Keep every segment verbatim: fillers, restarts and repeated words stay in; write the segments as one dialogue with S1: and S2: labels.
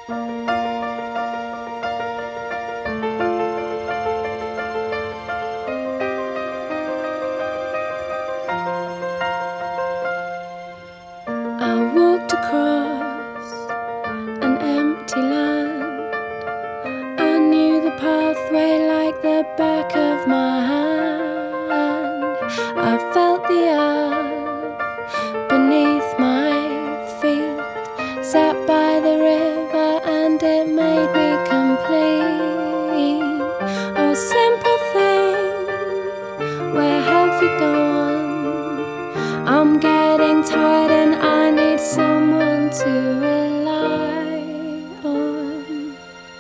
S1: I walked across an empty land. I knew the pathway like the back of my hand. I felt the earth beneath my feet, sat by the river and it made me complete. Oh, simple thing, where have you gone? I'm getting tired and I need someone to rely on.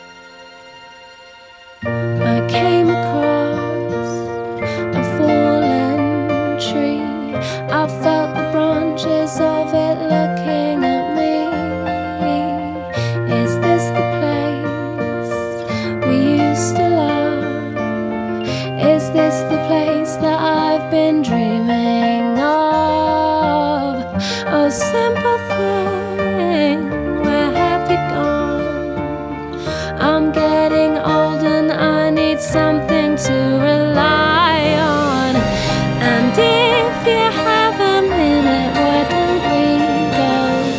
S1: I came across a fallen tree. I felt the branches of it looking at me. Is this the place we used to love? Is this the place that I've been dreaming of? Oh, simple thing, where have you gone? I'm getting old and I need something to rely on. And if you have a minute, why don't we go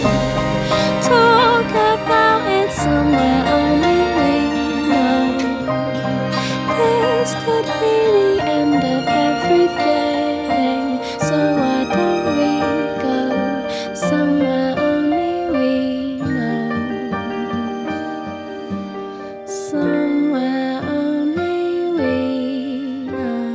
S1: talk about it somewhere only we know? This could be the end of everything, so why don't we go somewhere only we know? Somewhere only we know.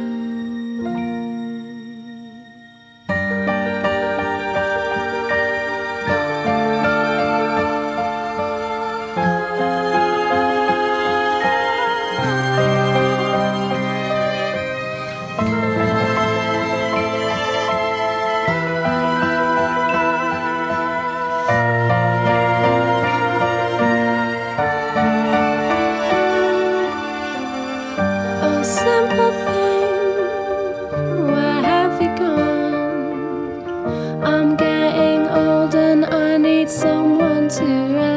S1: Oh, simple thing, where have you gone? I'm getting old and I need someone to